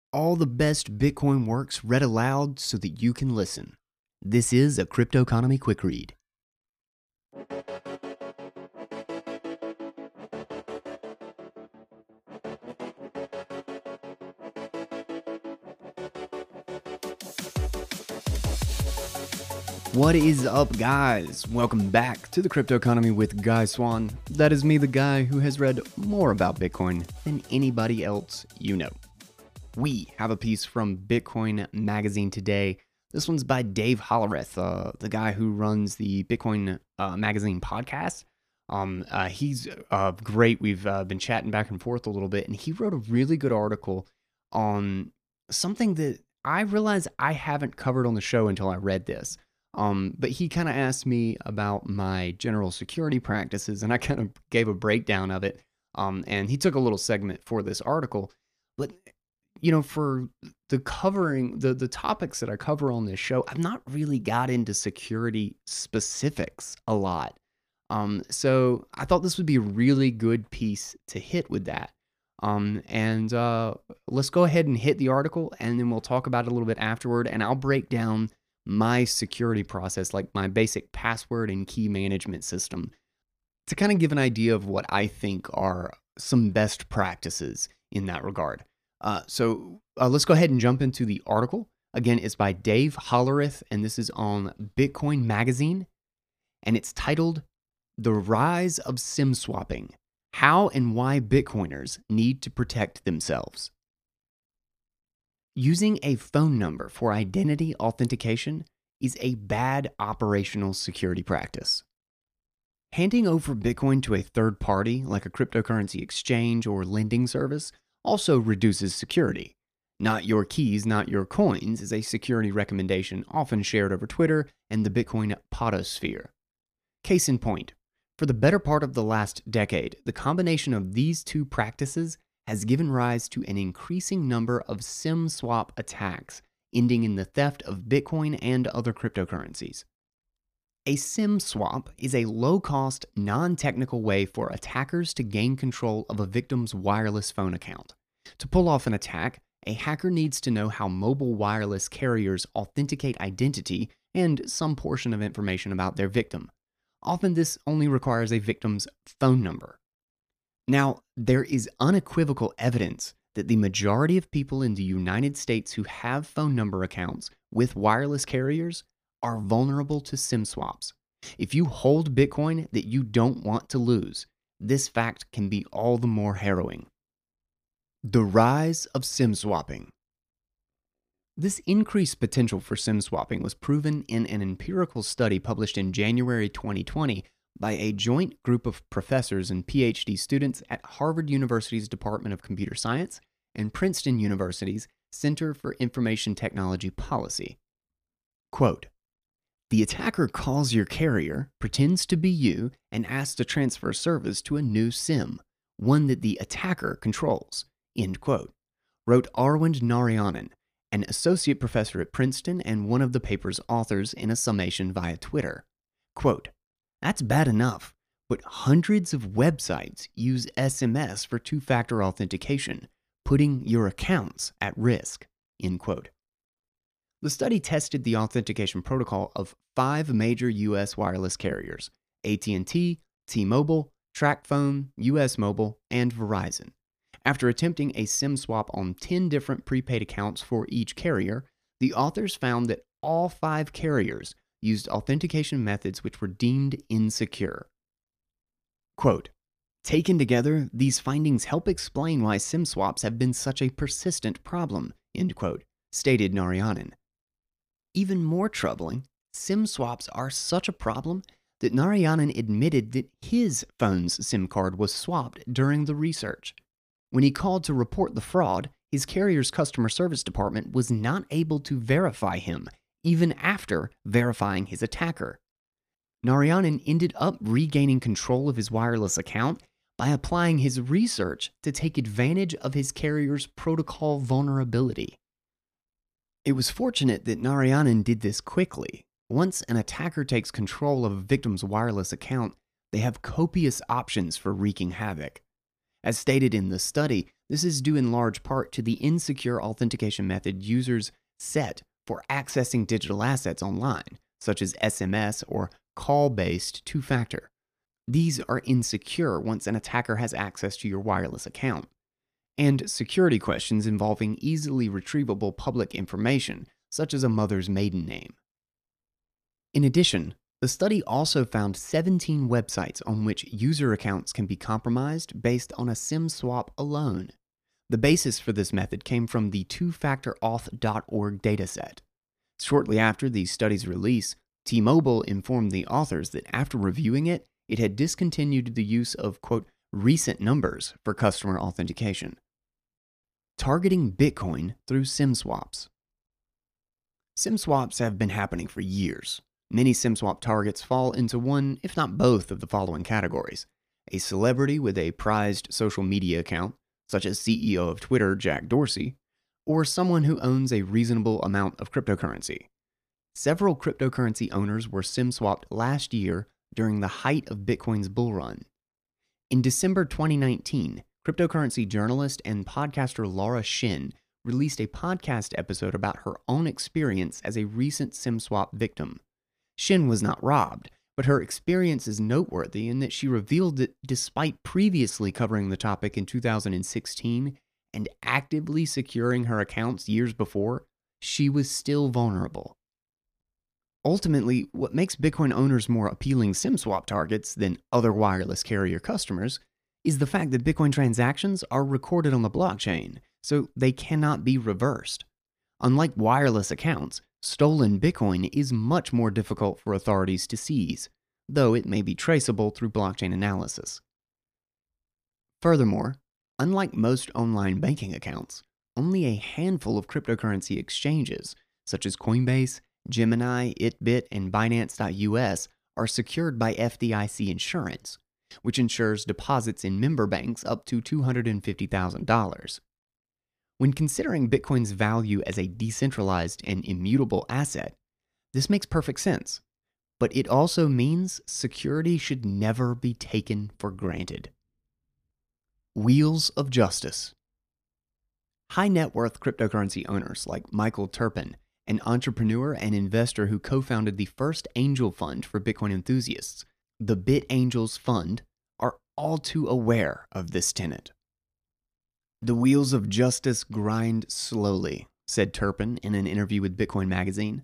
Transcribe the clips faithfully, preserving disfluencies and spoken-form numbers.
All the best Bitcoin works read aloud so that you can listen. This is a Crypto Economy Quick Read. What is up, guys? Welcome back to the Crypto Economy with Guy Swan. That is me, the guy who has read more about Bitcoin than anybody else you know. We have a piece from Bitcoin Magazine today. This one's by Dave Hollerith, uh, the guy who runs the Bitcoin uh, Magazine podcast. Um, uh, he's uh, great. We've uh, been chatting back and forth a little bit, and he wrote a really good article on something that I realized I haven't covered on the show until I read this. Um, but he kind of asked me about my general security practices, and I kind of gave a breakdown of it. Um, and he took a little segment for this article. But you know, for the covering the the topics that I cover on this show, I've not really got into security specifics a lot. Um, so I thought this would be a really good piece to hit with that. Um, and uh, let's go ahead and hit the article, and then we'll talk about it a little bit afterward, and I'll break down my security process, like my basic password and key management system, to kind of give an idea of what I think are some best practices in that regard. Uh, so uh, let's go ahead and jump into the article. Again, it's by Dave Hollerith, and this is on Bitcoin Magazine, and it's titled The Rise of SIM Swapping: How and Why Bitcoiners Need to Protect Themselves. Using a phone number for identity authentication is a bad operational security practice. Handing over Bitcoin to a third party, like a cryptocurrency exchange or lending service, also reduces security. Not your keys, not your coins is a security recommendation often shared over Twitter and the Bitcoin podosphere. Case in point, for the better part of the last decade, the combination of these two practices has given rise to an increasing number of SIM swap attacks, ending in the theft of Bitcoin and other cryptocurrencies. A SIM swap is a low-cost, non-technical way for attackers to gain control of a victim's wireless phone account. To pull off an attack, a hacker needs to know how mobile wireless carriers authenticate identity and some portion of information about their victim. Often this only requires a victim's phone number. Now, there is unequivocal evidence that the majority of people in the United States who have phone number accounts with wireless carriers are vulnerable to SIM swaps. If you hold Bitcoin that you don't want to lose, this fact can be all the more harrowing. The rise of SIM swapping. This increased potential for SIM swapping was proven in an empirical study published in January twenty twenty by a joint group of professors and PhD students at Harvard University's Department of Computer Science and Princeton University's Center for Information Technology Policy. Quote, "The attacker calls your carrier, pretends to be you, and asks to transfer service to a new SIM, one that the attacker controls," end quote, wrote Arvind Narayanan, an associate professor at Princeton and one of the paper's authors in a summation via Twitter. Quote, "That's bad enough, but hundreds of websites use S M S for two-factor authentication, putting your accounts at risk," end quote. The study tested the authentication protocol of five major U S wireless carriers: A T and T, T-Mobile, TracFone, U S Mobile, and Verizon. After attempting a SIM swap on ten different prepaid accounts for each carrier, the authors found that all five carriers used authentication methods which were deemed insecure. Quote, "Taken together, these findings help explain why SIM swaps have been such a persistent problem," end quote, stated Narayanan. Even more troubling, SIM swaps are such a problem that Narayanan admitted that his phone's SIM card was swapped during the research. When he called to report the fraud, his carrier's customer service department was not able to verify him, even after verifying his attacker. Narayanan ended up regaining control of his wireless account by applying his research to take advantage of his carrier's protocol vulnerability. It was fortunate that Narayanan did this quickly. Once an attacker takes control of a victim's wireless account, they have copious options for wreaking havoc. As stated in the study, this is due in large part to the insecure authentication method users set for accessing digital assets online, such as S M S or call-based two-factor. These are insecure once an attacker has access to your wireless account. And security questions involving easily retrievable public information, such as a mother's maiden name. In addition, the study also found seventeen websites on which user accounts can be compromised based on a SIM swap alone. The basis for this method came from the two factor auth dot org dataset. Shortly after the study's release, T-Mobile informed the authors that after reviewing it, it had discontinued the use of, quote, recent numbers for customer authentication. Targeting Bitcoin through SIM swaps. SIM swaps have been happening for years. Many SIM swap targets fall into one, if not both, of the following categories: a celebrity with a prized social media account, such as C E O of Twitter, Jack Dorsey, or someone who owns a reasonable amount of cryptocurrency. Several cryptocurrency owners were SIM swapped last year during the height of Bitcoin's bull run. In December twenty nineteen, cryptocurrency journalist and podcaster Laura Shin released a podcast episode about her own experience as a recent SIM swap victim. Shin was not robbed, but her experience is noteworthy in that she revealed that despite previously covering the topic in two thousand sixteen and actively securing her accounts years before, she was still vulnerable. Ultimately, what makes Bitcoin owners more appealing SIM swap targets than other wireless carrier customers is the fact that Bitcoin transactions are recorded on the blockchain, so they cannot be reversed. Unlike wireless accounts, stolen Bitcoin is much more difficult for authorities to seize, though it may be traceable through blockchain analysis. Furthermore, unlike most online banking accounts, only a handful of cryptocurrency exchanges, such as Coinbase, Gemini, Itbit, and Binance dot U S, are secured by F D I C insurance, which ensures deposits in member banks up to two hundred fifty thousand dollars. When considering Bitcoin's value as a decentralized and immutable asset, this makes perfect sense, but it also means security should never be taken for granted. Wheels of Justice. High net worth cryptocurrency owners like Michael Turpin, an entrepreneur and investor who co-founded the first angel fund for Bitcoin enthusiasts, the BitAngels Fund, are all too aware of this tenet. The wheels of justice grind slowly, said Turpin in an interview with Bitcoin Magazine.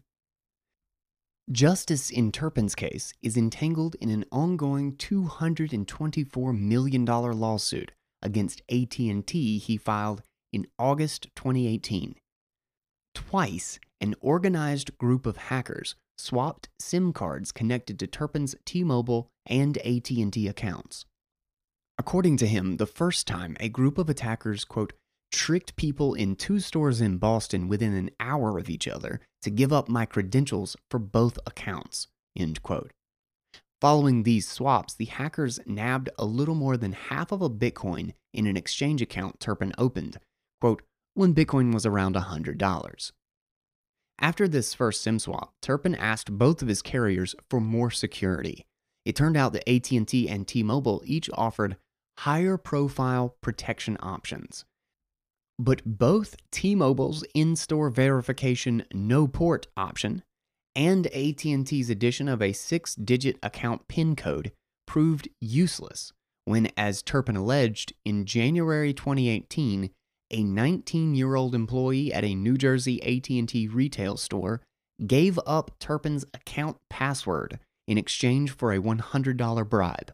Justice in Turpin's case is entangled in an ongoing two hundred twenty-four million dollars lawsuit against A T and T he filed in August twenty eighteen. Twice, an organized group of hackers swapped SIM cards connected to Turpin's T-Mobile and A T and T accounts. According to him, the first time a group of attackers, quote, tricked people in two stores in Boston within an hour of each other to give up my credentials for both accounts, end quote. Following these swaps, the hackers nabbed a little more than half of a Bitcoin in an exchange account Turpin opened, quote, when Bitcoin was around one hundred dollars. After this first SIM swap, Turpin asked both of his carriers for more security. It turned out that A T and T and T-Mobile each offered higher profile protection options. But both T-Mobile's in-store verification no port option and A T and T's addition of a six-digit account PIN code proved useless when, as Turpin alleged, in January twenty eighteen, a nineteen-year-old employee at a New Jersey A T and T retail store gave up Turpin's account password in exchange for a one hundred dollars bribe.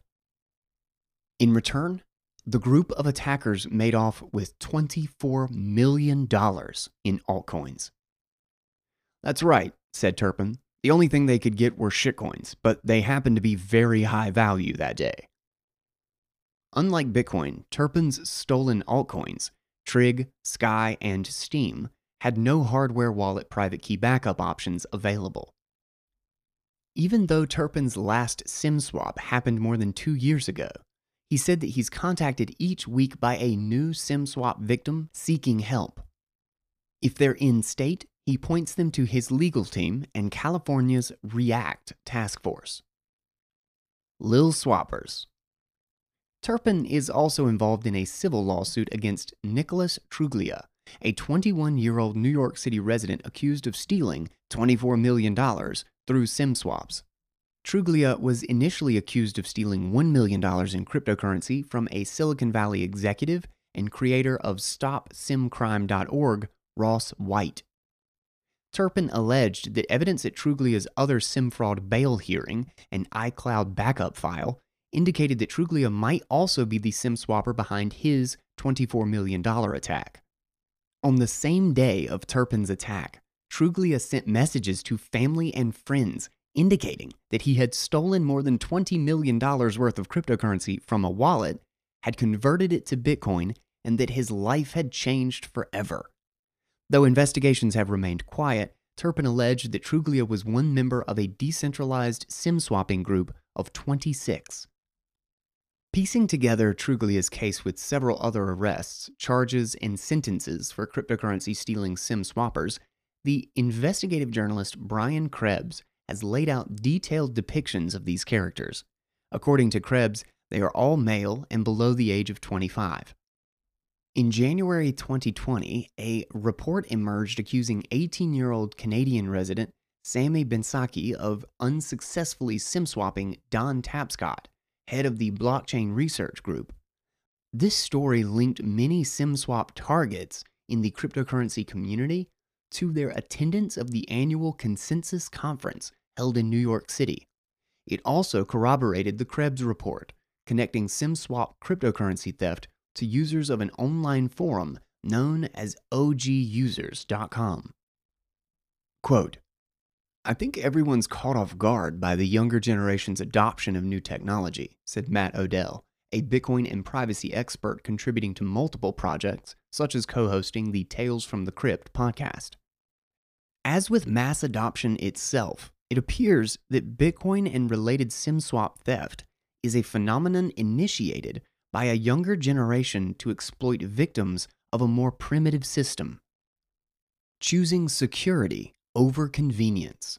In return, the group of attackers made off with twenty-four million dollars in altcoins. That's right, said Turpin. The only thing they could get were shitcoins, but they happened to be very high value that day. Unlike Bitcoin, Turpin's stolen altcoins, Trig, Sky, and Steem, had no hardware wallet private key backup options available. Even though Turpin's last SIM swap happened more than two years ago, he said that he's contacted each week by a new SIM swap victim seeking help. If they're in state, he points them to his legal team and California's REACT task force. Lil Swappers. Turpin is also involved in a civil lawsuit against Nicholas Truglia, a twenty-one-year-old New York City resident accused of stealing twenty-four million dollars through SIM swaps. Truglia was initially accused of stealing one million dollars in cryptocurrency from a Silicon Valley executive and creator of stop sim crime dot org, Ross White. Turpin alleged that evidence at Truglia's other SIM fraud bail hearing, an iCloud backup file, indicated that Truglia might also be the SIM swapper behind his twenty-four million dollars attack. On the same day of Turpin's attack, Truglia sent messages to family and friends indicating that he had stolen more than twenty million dollars worth of cryptocurrency from a wallet, had converted it to Bitcoin, and that his life had changed forever. Though investigations have remained quiet, Turpin alleged that Truglia was one member of a decentralized SIM swapping group of twenty-six. Piecing together Truglia's case with several other arrests, charges, and sentences for cryptocurrency stealing SIM swappers, the investigative journalist Brian Krebs has laid out detailed depictions of these characters. According to Krebs, they are all male and below the age of twenty-five. In January twenty twenty, a report emerged accusing eighteen-year-old Canadian resident Sammy Bensaki of unsuccessfully SIM swapping Don Tapscott, head of the blockchain research group. This story linked many SimSwap targets in the cryptocurrency community to their attendance of the annual Consensus Conference held in New York City. It also corroborated the Krebs report, connecting SimSwap cryptocurrency theft to users of an online forum known as O G users dot com. Quote, "I think everyone's caught off guard by the younger generation's adoption of new technology," said Matt Odell, a Bitcoin and privacy expert contributing to multiple projects, such as co-hosting the Tales from the Crypt podcast. As with mass adoption itself, it appears that Bitcoin and related SimSwap theft is a phenomenon initiated by a younger generation to exploit victims of a more primitive system. Choosing security over convenience.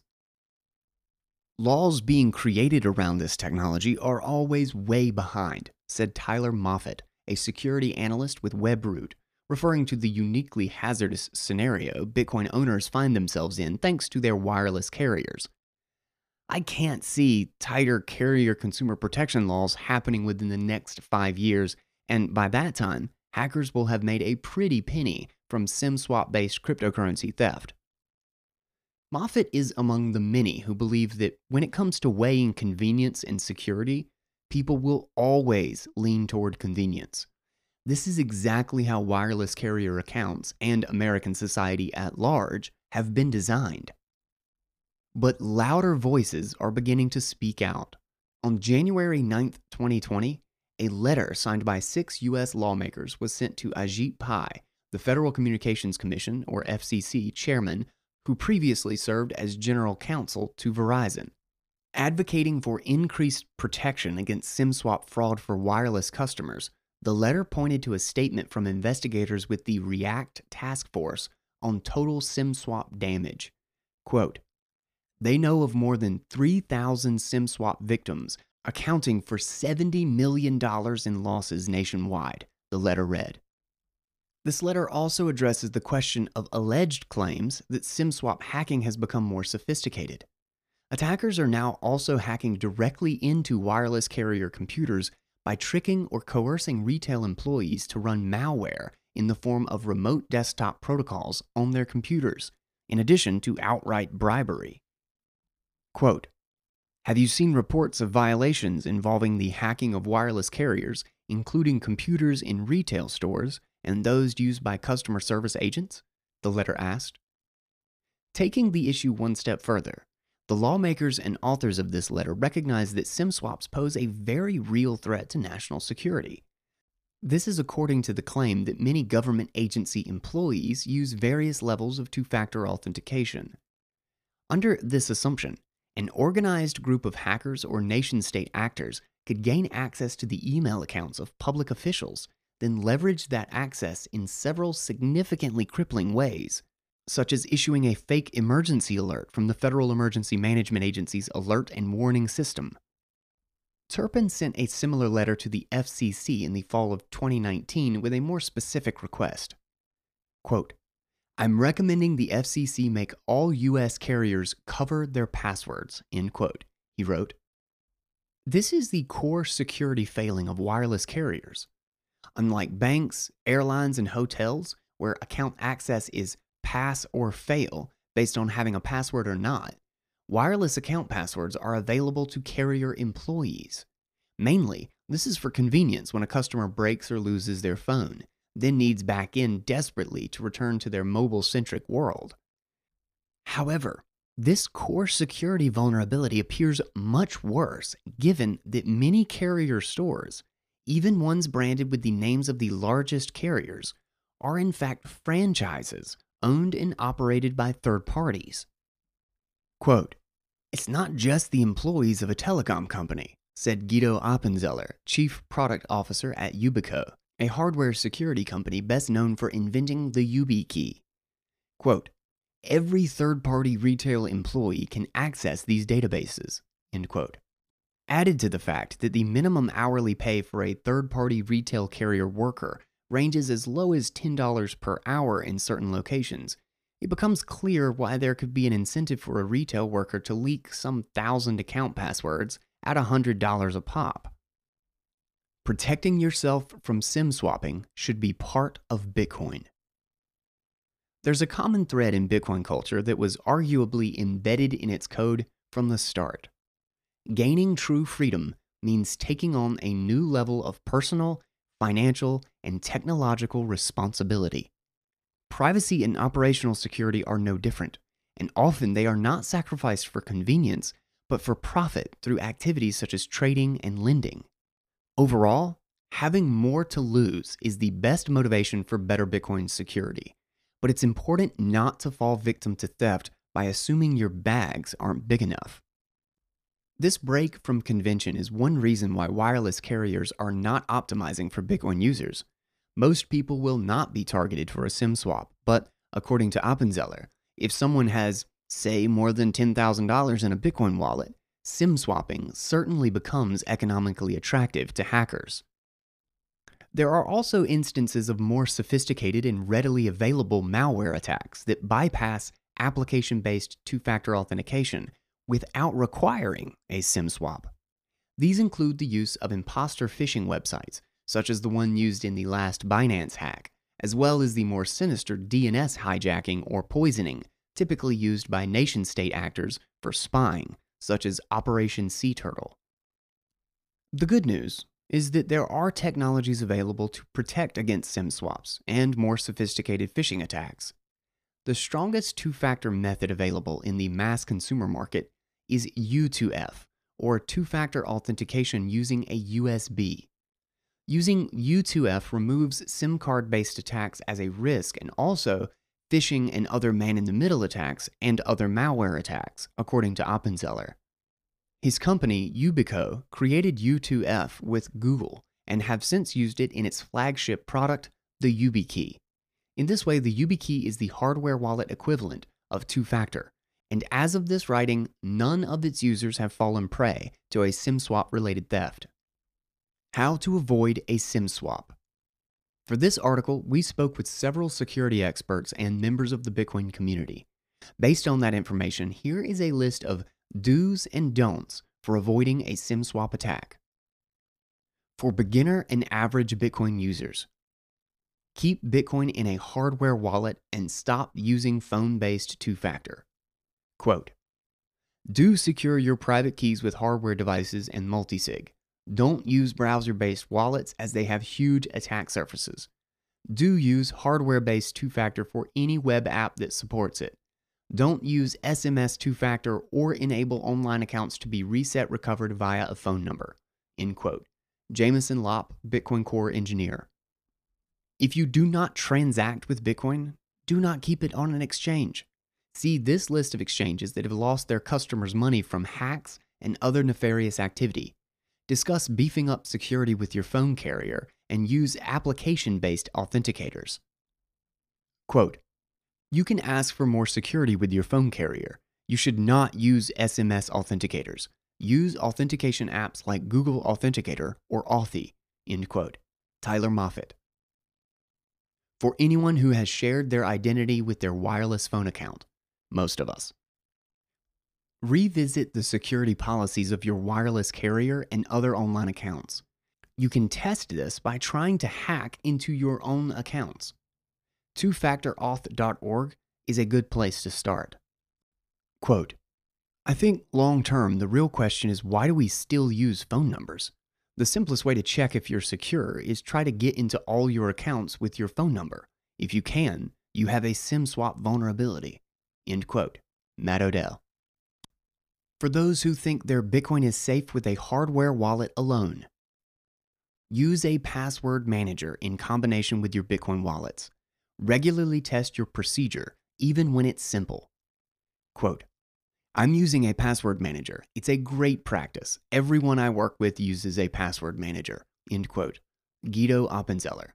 Laws being created around this technology are always way behind, said Tyler Moffat, a security analyst with Webroot, referring to the uniquely hazardous scenario Bitcoin owners find themselves in thanks to their wireless carriers. I can't see tighter carrier consumer protection laws happening within the next five years, and by that time, hackers will have made a pretty penny from SimSwap-based cryptocurrency theft. Moffat is among the many who believe that when it comes to weighing convenience and security, people will always lean toward convenience. This is exactly how wireless carrier accounts and American society at large have been designed. But louder voices are beginning to speak out. On January ninth, twenty twenty, a letter signed by six U S lawmakers was sent to Ajit Pai, the Federal Communications Commission, or F C C, chairman, who previously served as general counsel to Verizon. Advocating for increased protection against SimSwap fraud for wireless customers, the letter pointed to a statement from investigators with the REACT Task Force on total SimSwap damage. Quote, "They know of more than three thousand SimSwap victims, accounting for seventy million dollars in losses nationwide," the letter read. This letter also addresses the question of alleged claims that SimSwap hacking has become more sophisticated. Attackers are now also hacking directly into wireless carrier computers by tricking or coercing retail employees to run malware in the form of remote desktop protocols on their computers, in addition to outright bribery. Quote, "Have you seen reports of violations involving the hacking of wireless carriers, including computers in retail stores and those used by customer service agents?" the letter asked. Taking the issue one step further, the lawmakers and authors of this letter recognize that SimSwaps pose a very real threat to national security. This is according to the claim that many government agency employees use various levels of two-factor authentication. Under this assumption, an organized group of hackers or nation-state actors could gain access to the email accounts of public officials, then leverage that access in several significantly crippling ways, such as issuing a fake emergency alert from the Federal Emergency Management Agency's Alert and Warning System. Turpin sent a similar letter to the F C C in the fall of twenty nineteen with a more specific request. Quote, I'm recommending the F C C make all U S carriers cover their passwords, end quote, he wrote. This is the core security failing of wireless carriers. Unlike banks, airlines, and hotels, where account access is pass or fail based on having a password or not, wireless account passwords are available to carrier employees. Mainly, this is for convenience when a customer breaks or loses their phone, then needs back in desperately to return to their mobile-centric world. However, this core security vulnerability appears much worse given that many carrier stores, even ones branded with the names of the largest carriers, are in fact franchises owned and operated by third parties. Quote, it's not just the employees of a telecom company, said Guido Appenzeller, Chief Product Officer at Yubico, a hardware security company best known for inventing the YubiKey. Quote, every third-party retail employee can access these databases, end quote. Added to the fact that the minimum hourly pay for a third-party retail carrier worker ranges as low as ten dollars per hour in certain locations, it becomes clear why there could be an incentive for a retail worker to leak some thousand account passwords at one hundred dollars a pop. Protecting yourself from SIM swapping should be part of Bitcoin. There's a common thread in Bitcoin culture that was arguably embedded in its code from the start. Gaining true freedom means taking on a new level of personal, financial, and technological responsibility. Privacy and operational security are no different, and often they are not sacrificed for convenience, but for profit through activities such as trading and lending. Overall, having more to lose is the best motivation for better Bitcoin security, but it's important not to fall victim to theft by assuming your bags aren't big enough. This break from convention is one reason why wireless carriers are not optimizing for Bitcoin users. Most people will not be targeted for a SIM swap, but according to Appenzeller, if someone has, say, more than ten thousand dollars in a Bitcoin wallet, SIM swapping certainly becomes economically attractive to hackers. There are also instances of more sophisticated and readily available malware attacks that bypass application-based two-factor authentication without requiring a SIM swap. These include the use of imposter phishing websites, such as the one used in the last Binance hack, as well as the more sinister D N S hijacking or poisoning, typically used by nation-state actors for spying, such as Operation Sea Turtle. The good news is that there are technologies available to protect against SIM swaps and more sophisticated phishing attacks. The strongest two-factor method available in the mass consumer market is U two F, or two-factor authentication using a U S B. Using U two F removes SIM card-based attacks as a risk and also phishing and other man-in-the-middle attacks and other malware attacks, according to Appenzeller. His company, Yubico, created U two F with Google and have since used it in its flagship product, the YubiKey. In this way, the YubiKey is the hardware wallet equivalent of two-factor, and as of this writing, none of its users have fallen prey to a SIM swap-related theft. How to avoid a SIM swap. For this article, we spoke with several security experts and members of the Bitcoin community. Based on that information, here is a list of do's and don'ts for avoiding a SIM swap attack. For beginner and average Bitcoin users, keep Bitcoin in a hardware wallet and stop using phone-based two-factor. Quote, do secure your private keys with hardware devices and multisig. Don't use browser-based wallets as they have huge attack surfaces. Do use hardware-based two-factor for any web app that supports it. Don't use S M S two-factor or enable online accounts to be reset recovered via a phone number. End quote. Jameson Lopp, Bitcoin Core engineer. If you do not transact with Bitcoin, do not keep it on an exchange. See this list of exchanges that have lost their customers' money from hacks and other nefarious activity. Discuss beefing up security with your phone carrier and use application-based authenticators. Quote, you can ask for more security with your phone carrier. You should not use S M S authenticators. Use authentication apps like Google Authenticator or Authy, end quote. Tyler Moffat. For anyone who has shared their identity with their wireless phone account, most of us. Revisit the security policies of your wireless carrier and other online accounts. You can test this by trying to hack into your own accounts. two factor auth dot org is a good place to start. Quote, I think long term, the real question is, why do we still use phone numbers? The simplest way to check if you're secure is try to get into all your accounts with your phone number. If you can, you have a SIM swap vulnerability. End quote. Matt Odell. For those who think their Bitcoin is safe with a hardware wallet alone, use a password manager in combination with your Bitcoin wallets. Regularly test your procedure, even when it's simple. Quote, I'm using a password manager. It's a great practice. Everyone I work with uses a password manager. End quote. Guido Appenzeller.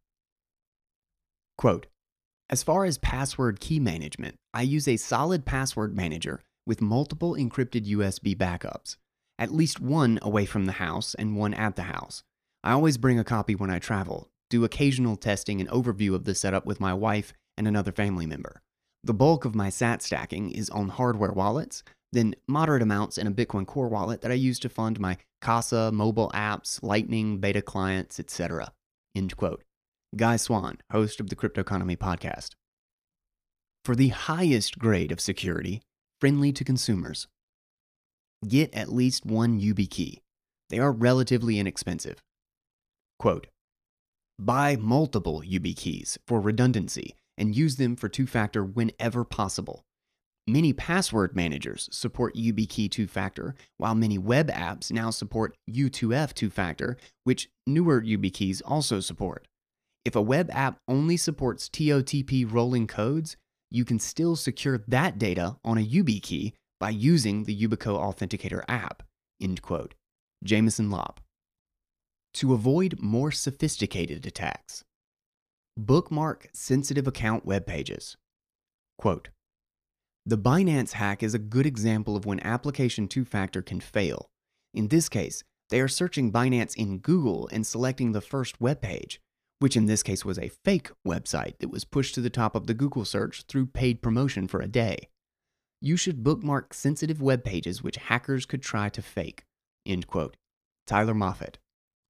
Quote, as far as password key management, I use a solid password manager with multiple encrypted U S B backups, at least one away from the house and one at the house. I always bring a copy when I travel, do occasional testing and overview of the setup with my wife and another family member. The bulk of my sat stacking is on hardware wallets, then moderate amounts in a Bitcoin Core wallet that I use to fund my Casa, mobile apps, Lightning, beta clients, et cetera. End quote. Guy Swan, host of the Cryptoconomy podcast. For the highest grade of security, friendly to consumers, get at least one YubiKey. They are relatively inexpensive. Quote, buy multiple YubiKeys for redundancy and use them for two-factor whenever possible. Many password managers support YubiKey two-factor, while many web apps now support U two F two-factor, which newer YubiKeys also support. If a web app only supports T O T P rolling codes, you can still secure that data on a YubiKey by using the Yubico Authenticator app. End quote. Jameson Lopp. To avoid more sophisticated attacks, bookmark sensitive account web pages. Quote, the Binance hack is a good example of when application two-factor can fail. In this case, they are searching Binance in Google and selecting the first web page, which in this case was a fake website that was pushed to the top of the Google search through paid promotion for a day. You should bookmark sensitive web pages which hackers could try to fake. End quote. Tyler Moffat.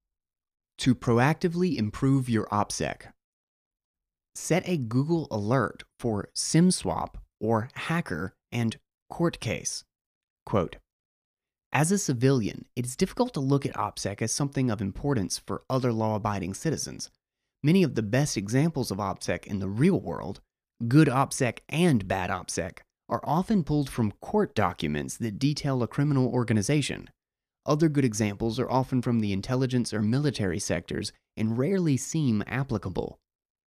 To proactively improve your OPSEC, set a Google alert for SimSwap or hacker and court case. Quote, as a civilian, it is difficult to look at OPSEC as something of importance for other law-abiding citizens. Many of the best examples of OPSEC in the real world, good OPSEC and bad OPSEC, are often pulled from court documents that detail a criminal organization. Other good examples are often from the intelligence or military sectors and rarely seem applicable.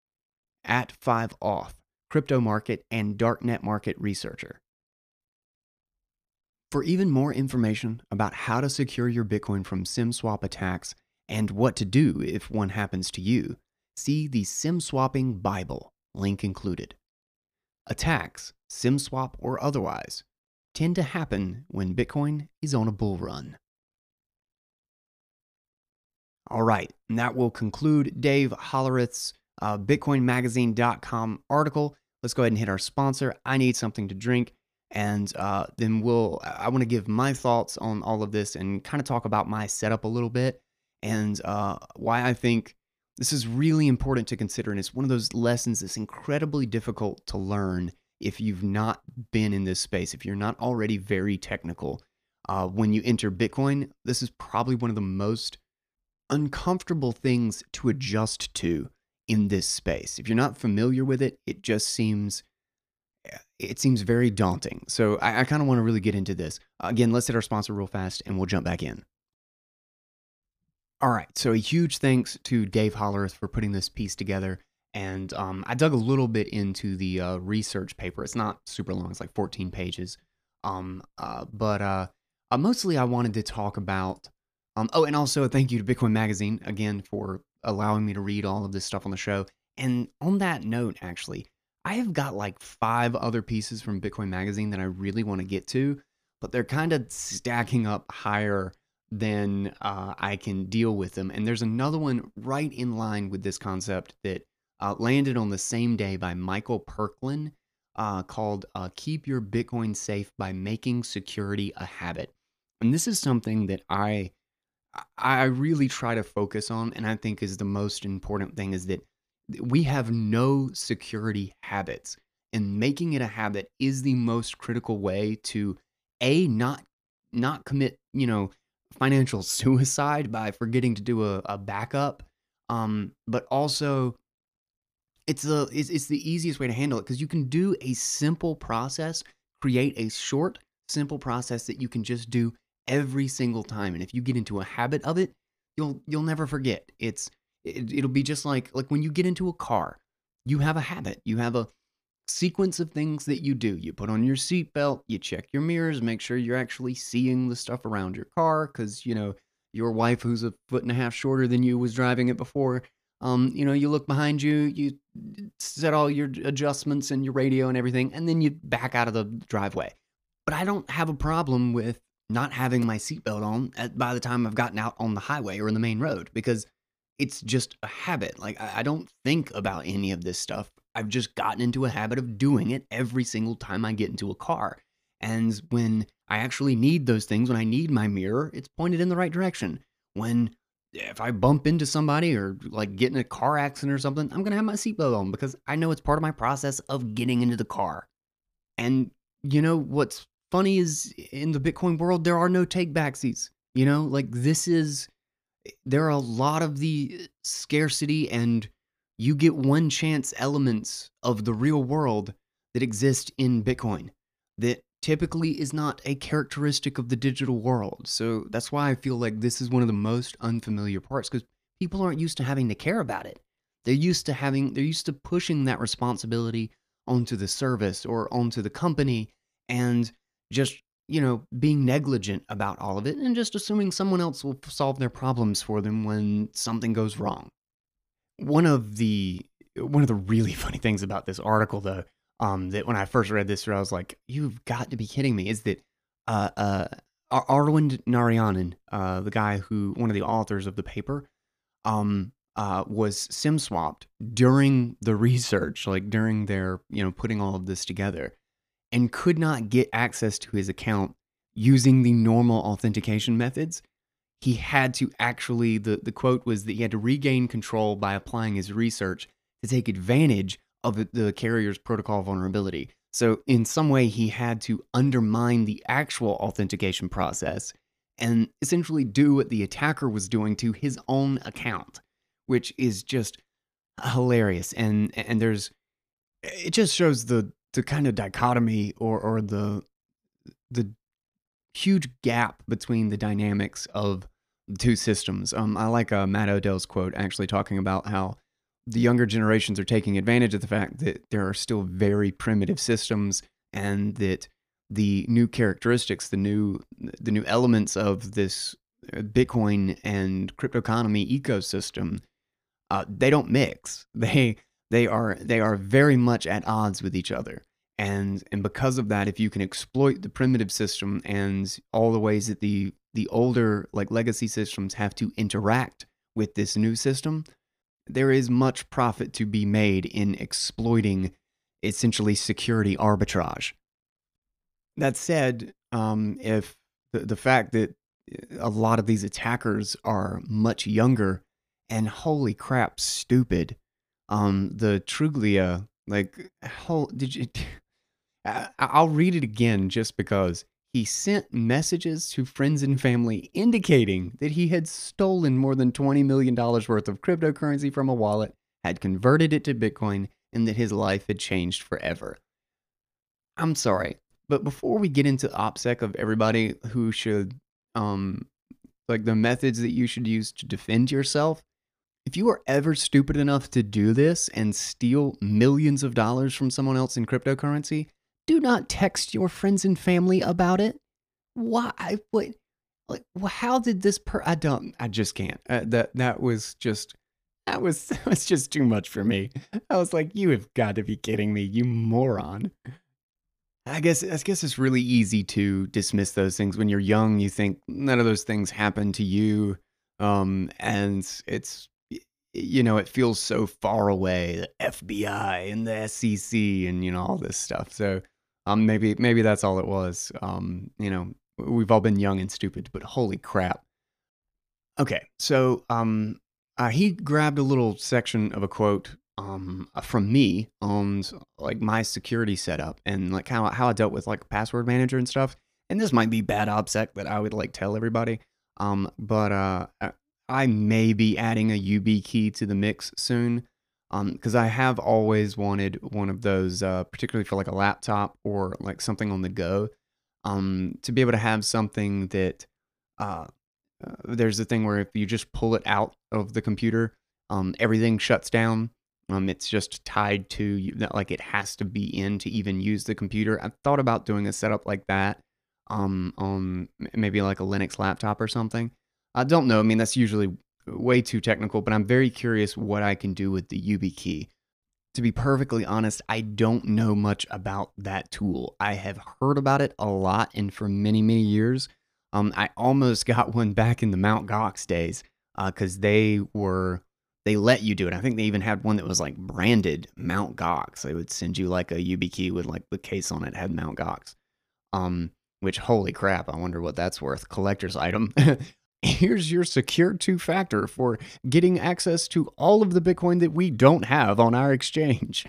At five auth, crypto market and darknet market researcher. For even more information about how to secure your Bitcoin from SimSwap attacks and what to do if one happens to you, see the SimSwapping Bible, link included. Attacks, SimSwap or otherwise, tend to happen when Bitcoin is on a bull run. All right, and that will conclude Dave Hollerith's uh, Bitcoin Magazine dot com article. Let's go ahead and hit our sponsor. I need something to drink, and uh, then we'll. I want to give my thoughts on all of this and kind of talk about my setup a little bit and uh, why I think this is really important to consider. And it's one of those lessons that's incredibly difficult to learn if you've not been in this space, if you're not already very technical. Uh, when you enter Bitcoin, this is probably one of the most uncomfortable things to adjust to in this space. If you're not familiar with it, it just seems it seems very daunting. So I, I kind of want to really get into this. Uh, again, let's hit our sponsor real fast and we'll jump back in. All right, so a huge thanks to Dave Hollerith for putting this piece together. And um, I dug a little bit into the uh, research paper. It's not super long, it's like fourteen pages. Um, uh, but uh, uh, mostly I wanted to talk about Um, oh, and also thank you to Bitcoin Magazine, again, for allowing me to read all of this stuff on the show. And on that note, actually, I have got like five other pieces from Bitcoin Magazine that I really want to get to. but they're kind of stacking up higher than uh, I can deal with them. And there's another one right in line with this concept that uh, landed on the same day by Michael Perklin, uh, called uh, Keep Your Bitcoin Safe by Making Security a Habit. And this is something that I I really try to focus on, and I think is the most important thing, is that we have no security habits, and making it a habit is the most critical way to a not not commit, you know, financial suicide by forgetting to do a, a backup, um, but also it's the it's, it's the easiest way to handle it because you can do a simple process, create a short, simple process that you can just do every single time. And if you get into a habit of it, you'll you'll never forget. It's it, it'll be just like like when you get into a car, you have a habit. You have a sequence of things that you do. You put on your seatbelt, you check your mirrors, make sure you're actually seeing the stuff around your car because, you know, your wife who's a foot and a half shorter than you was driving it before. Um, you know, you look behind you, you set all your adjustments and your radio and everything, and then you back out of the driveway. But I don't have a problem with not having my seatbelt on at, by the time I've gotten out on the highway or in the main road because it's just a habit. Like, I, I don't think about any of this stuff. I've just gotten into a habit of doing it every single time I get into a car. And when I actually need those things, when I need my mirror, it's pointed in the right direction. When if I bump into somebody or like get in a car accident or something, I'm going to have my seatbelt on because I know it's part of my process of getting into the car. And you know what's funny is in the Bitcoin world, there are no take backsies. You know, like this is, there are a lot of the scarcity and you get one chance elements of the real world that exist in Bitcoin that typically is not a characteristic of the digital world. So that's why I feel like this is one of the most unfamiliar parts because people aren't used to having to care about it. They're used to having, they're used to pushing that responsibility onto the service or onto the company and just, you know, being negligent about all of it and just assuming someone else will solve their problems for them when something goes wrong. One of the one of the really funny things about this article, though, um, that when I first read this, I was like, "You've got to be kidding me!" Is that uh, uh, Ar- Arvind Narayanan, uh, the guy who one of the authors of the paper, um, uh, was SIM swapped during the research, like during their you know putting all of this together, and could not get access to his account using the normal authentication methods. He had to actually, the, the quote was that he had to regain control by applying his research to take advantage of the, the carrier's protocol vulnerability. So in some way, he had to undermine the actual authentication process and essentially do what the attacker was doing to his own account, which is just hilarious. And and there's, it just shows the the kind of dichotomy or or the the huge gap between the dynamics of the two systems. Um, I like uh, Matt Odell's quote actually talking about how the younger generations are taking advantage of the fact that there are still very primitive systems and that the new characteristics, the new the new elements of this uh, Bitcoin and crypto economy ecosystem, uh, they don't mix. They they are they are very much at odds with each other. And and because of that, if you can exploit the primitive system and all the ways that the the older like legacy systems have to interact with this new system, there is much profit to be made in exploiting essentially security arbitrage. That said, um, if the, the fact that a lot of these attackers are much younger and holy crap, stupid. Um, the Truglia, like, how did you? I- I'll read it again just because he sent messages to friends and family indicating that he had stolen more than twenty million dollars worth of cryptocurrency from a wallet, had converted it to Bitcoin, and that his life had changed forever. I'm sorry, but before we get into OPSEC of everybody who should, um, like the methods that you should use to defend yourself, if you are ever stupid enough to do this and steal millions of dollars from someone else in cryptocurrency, do not text your friends and family about it. Why? What? Like, wh- how did this per? I don't. I just can't. Uh, that that was just. That was that was just too much for me. I was like, you have got to be kidding me, you moron. I guess I guess it's really easy to dismiss those things when you're young. You think none of those things happen to you, um, and it's y- you know it feels so far away. The F B I and the S E C and you know all this stuff. So um, maybe maybe that's all it was. Um, you know, we've all been young and stupid, but holy crap. Okay, so um, uh, he grabbed a little section of a quote um uh, from me on s- like my security setup and like how how I dealt with like password manager and stuff. And this might be bad obsec that I would like tell everybody. Um, but uh, uh, I may be adding a U B key to the mix soon. Um, because I have always wanted one of those, uh, particularly for like a laptop or like something on the go. Um, to be able to have something that uh uh, there's a thing where if you just pull it out of the computer, um, everything shuts down. Um, it's just tied to you, that like it has to be in to even use the computer. I've thought about doing a setup like that, um, on m- maybe like a Linux laptop or something. I don't know. I mean, that's usually way too technical, but I'm very curious what I can do with the YubiKey. To be perfectly honest, I don't know much about that tool. I have heard about it a lot and for many, many years. Um, I almost got one back in the Mount Gox days because they were they let you do it. I think they even had one that was like branded Mount Gox. They would send you like a YubiKey with like the case on it had Mount Gox. Um, which holy crap, I wonder what that's worth. Collector's item. Here's your secure two factor for getting access to all of the Bitcoin that we don't have on our exchange.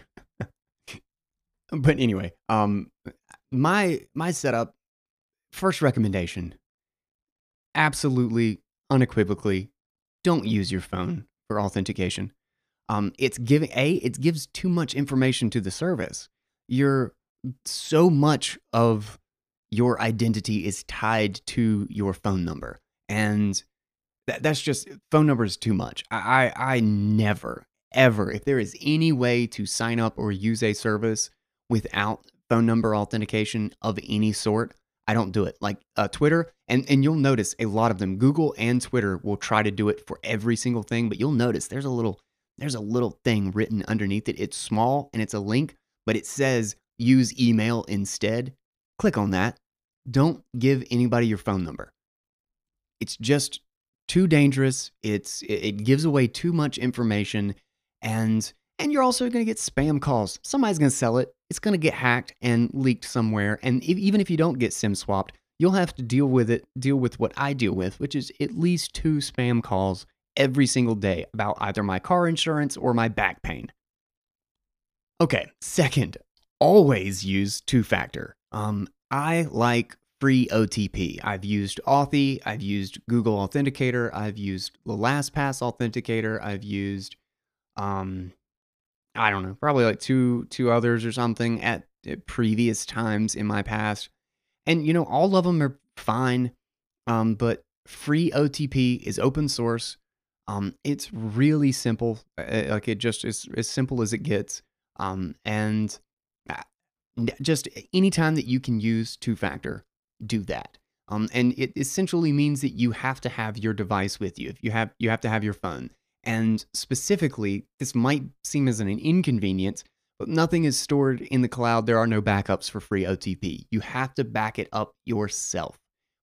But anyway, um, my my setup, first recommendation, absolutely unequivocally, don't use your phone for authentication. Um, it's giving a it gives too much information to the service. You're so much of your identity is tied to your phone number, and that, that's just phone number is too much. I, I I never ever, if there is any way to sign up or use a service without phone number authentication of any sort, I don't do it. Like uh, Twitter, and and you'll notice a lot of them, Google and Twitter will try to do it for every single thing, but you'll notice there's a little there's a little thing written underneath it. It's small and it's a link, but it says use email instead. Click on that. Don't give anybody your phone number. It's just too dangerous. It's it, it gives away too much information, and and you're also going to get spam calls. Somebody's going to sell it. It's going to get hacked and leaked somewhere. And if, even if you don't get SIM swapped, you'll have to deal with it. Deal with what I deal with, which is at least two spam calls every single day about either my car insurance or my back pain. Okay, second, always use two factor. Um, I like free O T P. I've used Authy, I've used Google Authenticator, I've used the LastPass Authenticator, I've used um, I don't know, probably like two two others or something at, at previous times in my past. And you know, all of them are fine. Um, but free O T P is open source. Um, it's really simple. uh, Like it just is as simple as it gets. Um, and uh, just anytime that you can use two factor, do that. Um, and it essentially means that you have to have your device with you. If you have, you have to have your phone. And specifically, this might seem as an inconvenience, but nothing is stored in the cloud. There are no backups for free O T P. You have to back it up yourself.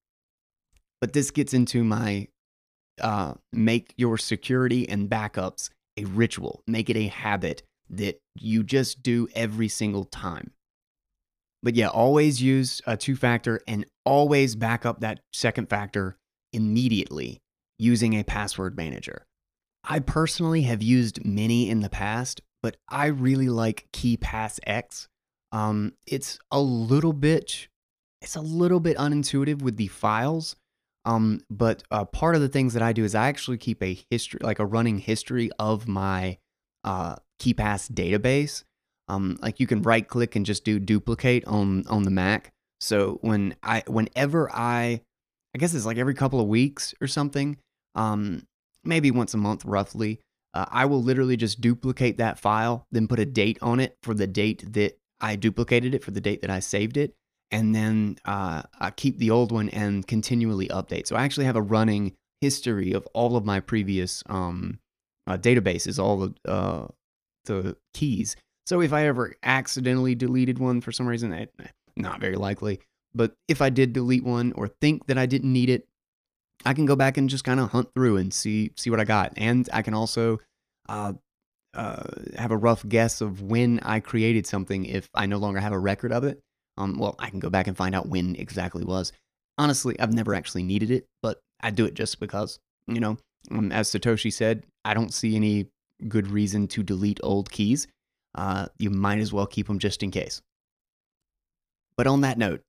But this gets into my uh, make your security and backups a ritual. Make it a habit that you just do every single time. But yeah, always use a two factor and always back up that second factor immediately using a password manager. I personally have used many in the past, but I really like KeePassX. Um, it's a little bit, it's a little bit unintuitive with the files. Um, but uh, part of the things that I do is I actually keep a history, like a running history of my uh, KeePass database. Um, like you can right click and just do duplicate on on the Mac. So when I, whenever I, I guess it's like every couple of weeks or something. Um, maybe once a month roughly. Uh, I will literally just duplicate that file, then put a date on it for the date that I duplicated it, for the date that I saved it, and then uh, I keep the old one and continually update. So I actually have a running history of all of my previous um, uh, databases, all the uh, the keys. So if I ever accidentally deleted one for some reason, eh, eh, not very likely, but if I did delete one or think that I didn't need it, I can go back and just kind of hunt through and see see what I got. And I can also uh, uh, have a rough guess of when I created something if I no longer have a record of it. Um, well, I can go back and find out when exactly was. Honestly, I've never actually needed it, but I do it just because, you know, um, as Satoshi said, I don't see any good reason to delete old keys. Uh, you might as well keep them just in case. But on that note,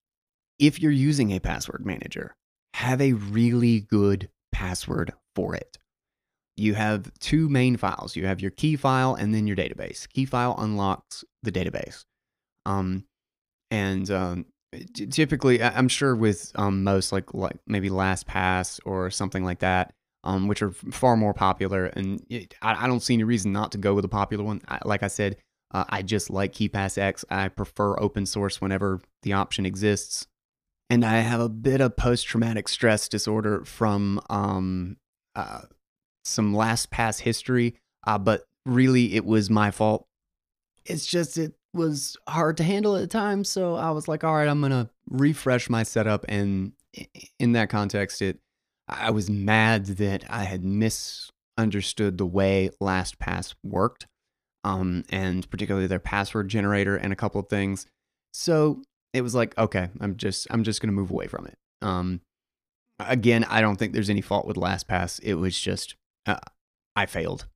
if you're using a password manager, have a really good password for it. You have two main files. You have your key file and then your database. Key file unlocks the database. Um, and um, t- typically, I- I'm sure with um, most, like like maybe LastPass or something like that, um, which are f- far more popular. And it, I, I don't see any reason not to go with a popular one. I, like I said, uh, I just like KeePassX. I prefer open source whenever the option exists. And I have a bit of post-traumatic stress disorder from um, uh, some LastPass history, uh, but really it was my fault. It's just it was hard to handle at the time, so I was like, all right, I'm gonna refresh my setup. And in that context, it I was mad that I had misunderstood the way LastPass worked, um, and particularly their password generator and a couple of things. So it was like, okay, I'm just I'm just gonna move away from it. Um, again, I don't think there's any fault with LastPass. It was just uh, I failed.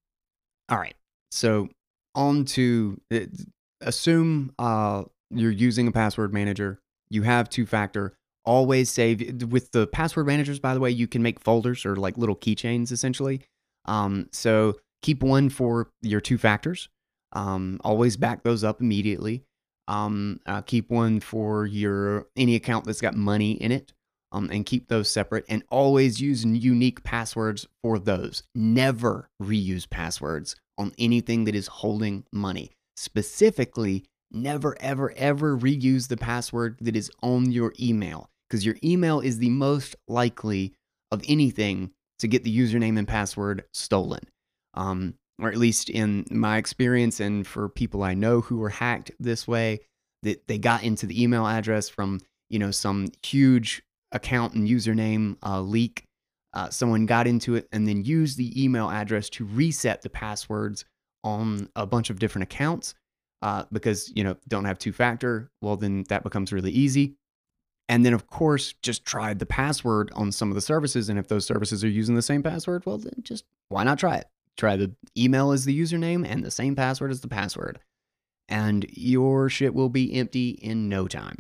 All right. So on to uh, assume uh, you're using a password manager. You have two factor. Always save with the password managers. By the way, you can make folders or like little keychains essentially. Um, so keep one for your two factors. Um, always back those up immediately. Um, uh, keep one for your any account that's got money in it. Um, and keep those separate, and always use unique passwords for those. Never reuse passwords on anything that is holding money. Specifically, never, ever, ever reuse the password that is on your email, because your email is the most likely of anything to get the username and password stolen. Um, or at least in my experience, and for people I know who were hacked this way, that they got into the email address from, you know, some huge account and username uh, leak. Uh, someone got into it and then used the email address to reset the passwords on a bunch of different accounts uh, because, you know, don't have two factor. Well, then that becomes really easy. And then, of course, just tried the password on some of the services. And if those services are using the same password, well, then just why not try it? Try the email as the username and the same password as the password. And your shit will be empty in no time.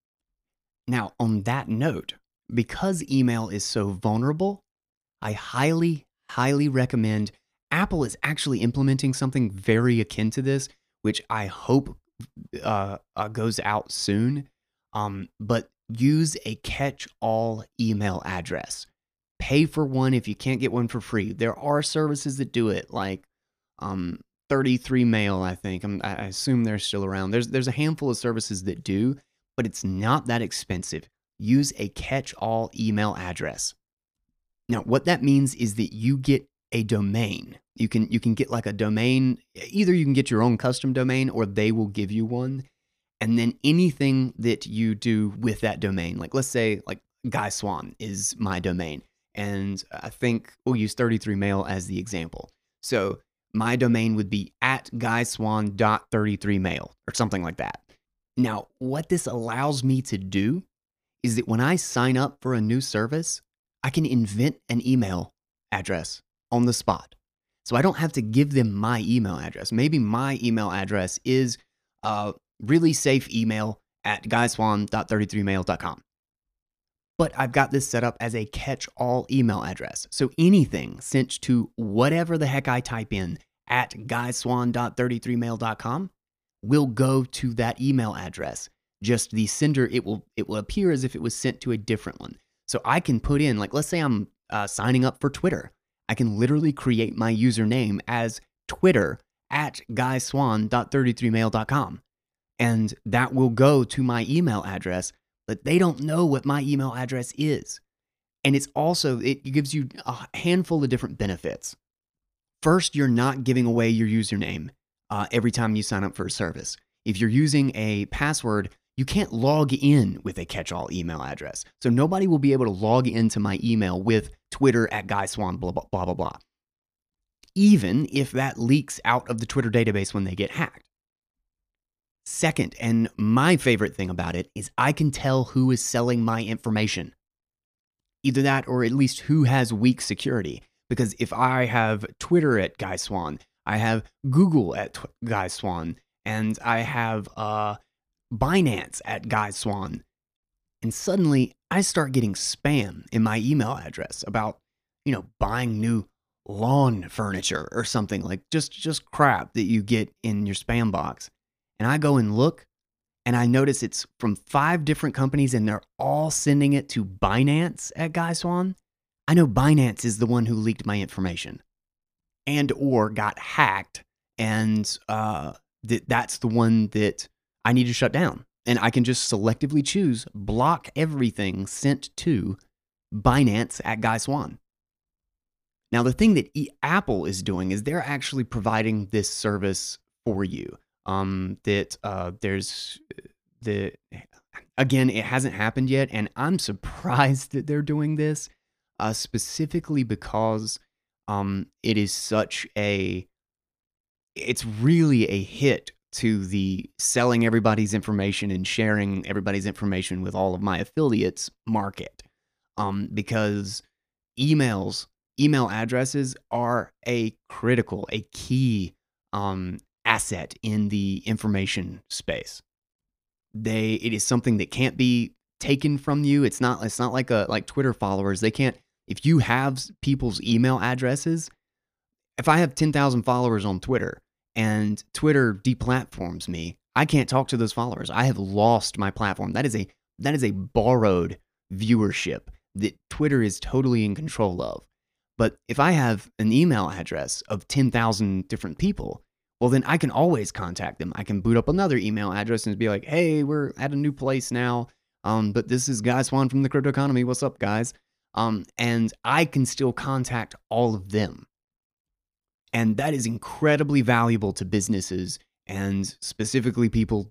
Now, on that note, because email is so vulnerable, I highly, highly recommend. Apple is actually implementing something very akin to this, which I hope uh, uh, goes out soon. Um, but use a catch-all email address. Pay for one if you can't get one for free. There are services that do it, like um, thirty-three Mail, I think. I'm, I assume they're still around. There's there's a handful of services that do, but it's not that expensive. Use a catch-all email address. Now, what that means is that you get a domain. You can you can get like a domain. Either you can get your own custom domain, or they will give you one. And then anything that you do with that domain, like let's say like Guy Swan is my domain, and I think we'll use thirty-three Mail as the example. So my domain would be at guy swan dot thirty-three mail or something like that. Now, what this allows me to do is that when I sign up for a new service, I can invent an email address on the spot. So I don't have to give them my email address. Maybe my email address is uh, really safe email at guy swan dot thirty-three mail dot com. But I've got this set up as a catch-all email address. So anything sent to whatever the heck I type in at guy swan dot thirty-three mail dot com will go to that email address. Just the sender, it will it will appear as if it was sent to a different one. So I can put in, like, let's say I'm uh, signing up for Twitter. I can literally create my username as Twitter at guy swan dot thirty-three mail dot com. And that will go to my email address, but they don't know what my email address is. And it's also, it gives you a handful of different benefits. First, you're not giving away your username. uh, every time you sign up for a service. If you're using a password, you can't log in with a catch-all email address. So nobody will be able to log into my email with Twitter at Guy Swan, blah, blah, blah, blah, blah. Even if that leaks out of the Twitter database when they get hacked. Second, and my favorite thing about it, is I can tell who is selling my information. Either that or at least who has weak security. Because if I have Twitter at Guy Swan, I have Google at Tw- Guy Swan, and I have uh, Binance at Guy Swan, and suddenly I start getting spam in my email address about, you know, buying new lawn furniture or something, like just, just crap that you get in your spam box. And I go and look, and I notice it's from five different companies, and they're all sending it to Binance at Guy Swan. I know Binance is the one who leaked my information and or got hacked, and uh, that that's the one that I need to shut down. And I can just selectively choose block everything sent to Binance at Guy Swan. Now, the thing that e- Apple is doing is they're actually providing this service for you. Um, that uh, there's the again, it hasn't happened yet, and I'm surprised that they're doing this, uh, specifically because um, it is such a, it's really a hit to the selling everybody's information and sharing everybody's information with all of my affiliates market, um, because emails, email addresses are a critical, a key um, asset in the information space. They, it is something that can't be taken from you. It's not, it's not like a, like Twitter followers. They can't, if you have people's email addresses, if I have ten thousand followers on Twitter and Twitter deplatforms me, I can't talk to those followers. I have lost my platform. That is a, that is a borrowed viewership that Twitter is totally in control of. But if I have an email address of ten thousand different people, well, then I can always contact them. I can boot up another email address and be like, hey, we're at a new place now. Um, but this is Guy Swan from the Crypto Economy. What's up, guys? Um, and I can still contact all of them. And that is incredibly valuable to businesses, and specifically people,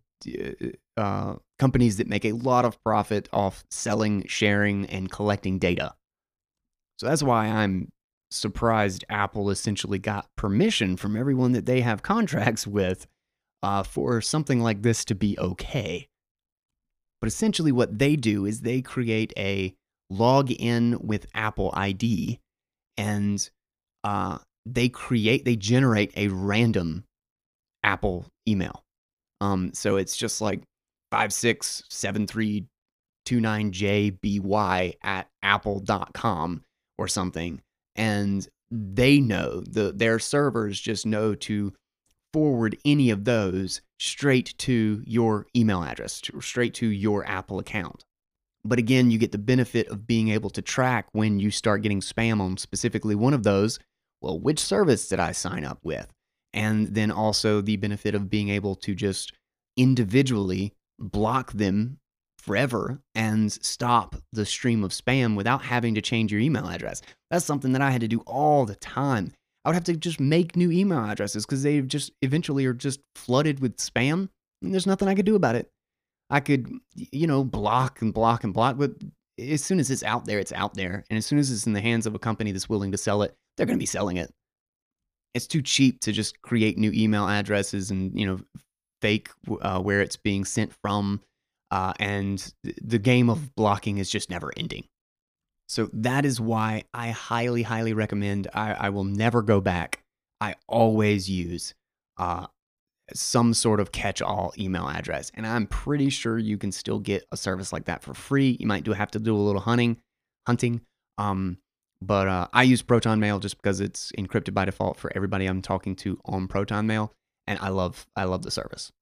uh, companies that make a lot of profit off selling, sharing, and collecting data. So that's why I'm surprised Apple essentially got permission from everyone that they have contracts with uh, for something like this to be okay. But essentially what they do is they create a login with Apple I D, and uh, they create, they generate a random Apple email. Um, so it's just like five six seven three two nine J B Y at apple dot com or something. And they know, the their servers just know to forward any of those straight to your email address, straight to your Apple account. But again, you get the benefit of being able to track when you start getting spam on specifically one of those. Well, which service did I sign up with? And then also the benefit of being able to just individually block them forever and stop the stream of spam without having to change your email address. That's something that I had to do all the time. I would have to just make new email addresses because they just eventually are just flooded with spam, and there's nothing I could do about it. I could, you know, block and block and block, but as soon as it's out there, it's out there. And as soon as it's in the hands of a company that's willing to sell it, they're going to be selling it. It's too cheap to just create new email addresses and, you know, fake uh, where it's being sent from. Uh, and the game of blocking is just never ending. So that is why I highly, highly recommend, I, I will never go back. I always use uh, some sort of catch-all email address. And I'm pretty sure you can still get a service like that for free. You might do have to do a little hunting, hunting. Um, but uh, I use Proton Mail just because it's encrypted by default for everybody I'm talking to on Proton Mail. And I love, I love the service.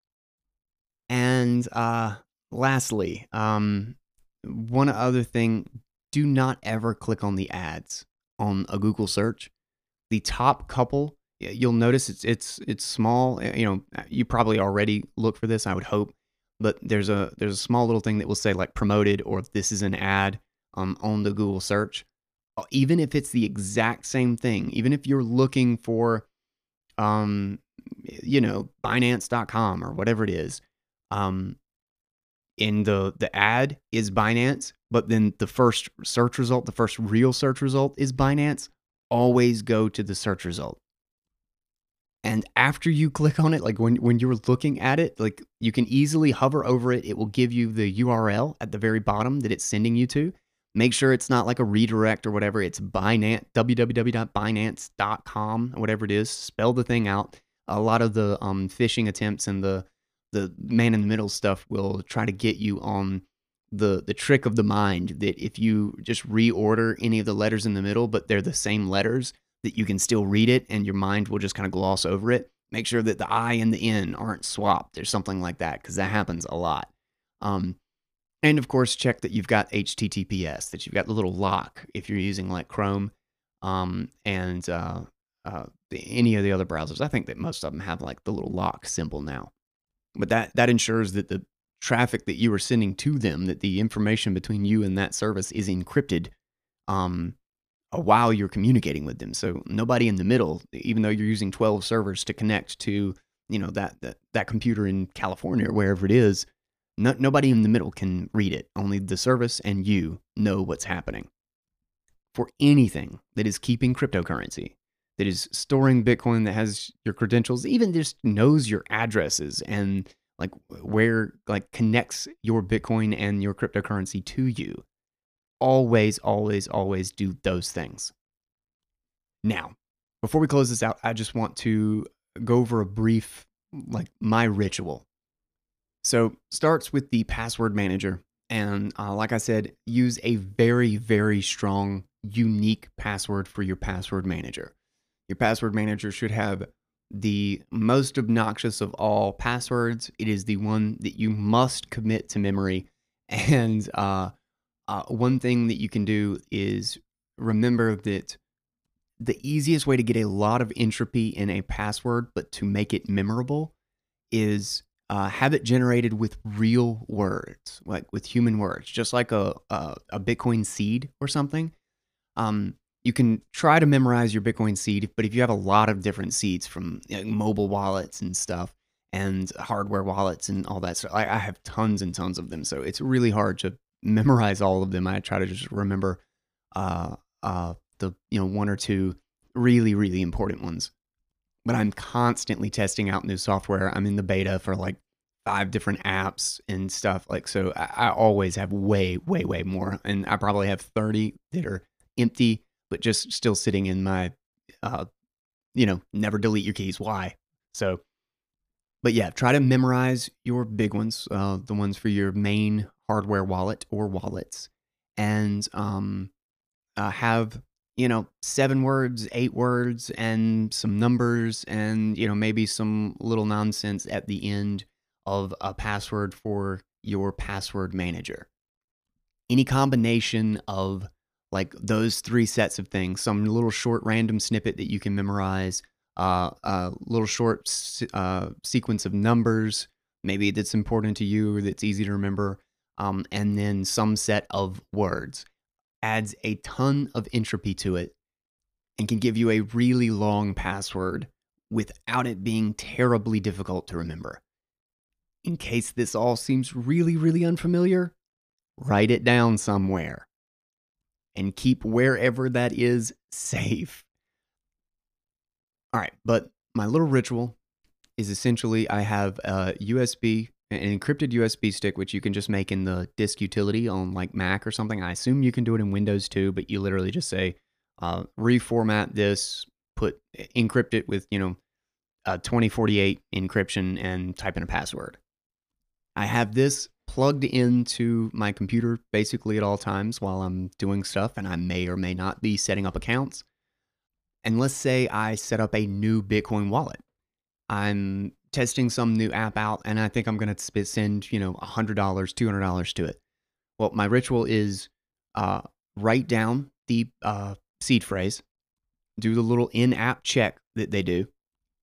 And uh, lastly, um, one other thing, do not ever click on the ads on a Google search. The top couple, you'll notice it's it's it's small. You know, you probably already look for this, I would hope, but there's a there's a small little thing that will say like promoted or this is an ad um, on the Google search. Even if it's the exact same thing, even if you're looking for um, you know, Binance dot com or whatever it is. Um, in the the ad is Binance, but then the first search result, the first real search result is Binance. Always go to the search result. And after you click on it, like when, when you're looking at it, like you can easily hover over it. It will give you the U R L at the very bottom that it's sending you to. Make sure it's not like a redirect or whatever. It's Binance, w w w dot binance dot com, whatever it is. Spell the thing out. A lot of the um, phishing attempts and the the man in the middle stuff will try to get you on the the trick of the mind that if you just reorder any of the letters in the middle, but they're the same letters, that you can still read it and your mind will just kind of gloss over it. Make sure that the I and the N aren't swapped or something like that, because that happens a lot. Um, and of course, check that you've got H T T P S, that you've got the little lock if you're using like Chrome um, and uh, uh, any of the other browsers. I think that most of them have like the little lock symbol now. But that, that ensures that the traffic that you are sending to them, that the information between you and that service is encrypted um, while you're communicating with them. So nobody in the middle, even though you're using twelve servers to connect to, you know, that that, that computer in California or wherever it is, no, nobody in the middle can read it. Only the service and you know what's happening. For anything that is keeping cryptocurrency, that is storing Bitcoin, that has your credentials, even just knows your addresses and like where, like connects your Bitcoin and your cryptocurrency to you, always, always, always do those things. Now, before we close this out, I just want to go over a brief, like my ritual. So starts with the password manager. And uh, like I said, use a very, very strong, unique password for your password manager. Your password manager should have the most obnoxious of all passwords. It is the one that you must commit to memory. And uh, uh, one thing that you can do is remember that the easiest way to get a lot of entropy in a password, but to make it memorable, is uh, have it generated with real words, like with human words, just like a, a, a Bitcoin seed or something. Um, you can try to memorize your Bitcoin seed, but if you have a lot of different seeds from you know, mobile wallets and stuff and hardware wallets and all that stuff, I, I have tons and tons of them. So it's really hard to memorize all of them. I try to just remember uh, uh, the you know one or two really, really important ones. But I'm constantly testing out new software. I'm in the beta for like five different apps and stuff. Like, so I, I always have way, way, way more. And I probably have thirty that are empty, but just still sitting in my, uh, you know, never delete your keys. Why? So, but yeah, try to memorize your big ones, uh, the ones for your main hardware wallet or wallets, and um, uh, have, you know, seven words, eight words, and some numbers, and, you know, maybe some little nonsense at the end of a password for your password manager. Any combination of like those three sets of things, some little short random snippet that you can memorize, uh, a little short uh, sequence of numbers, maybe that's important to you or that's easy to remember, um, and then some set of words, adds a ton of entropy to it and can give you a really long password without it being terribly difficult to remember. In case this all seems really, really unfamiliar, write it down somewhere and keep wherever that is safe. All right, but my little ritual is essentially I have a U S B, an encrypted U S B stick, which you can just make in the disk utility on like Mac or something. I assume you can do it in Windows too, but you literally just say, uh, reformat this, put encrypt it with, you know, a twenty forty-eight encryption and type in a password. I have this plugged into my computer basically at all times while I'm doing stuff, and I may or may not be setting up accounts. And let's say I set up a new Bitcoin wallet. I'm testing some new app out, and I think I'm going to send, you know, one hundred dollars, two hundred dollars to it. Well, my ritual is uh, write down the uh, seed phrase, do the little in-app check that they do,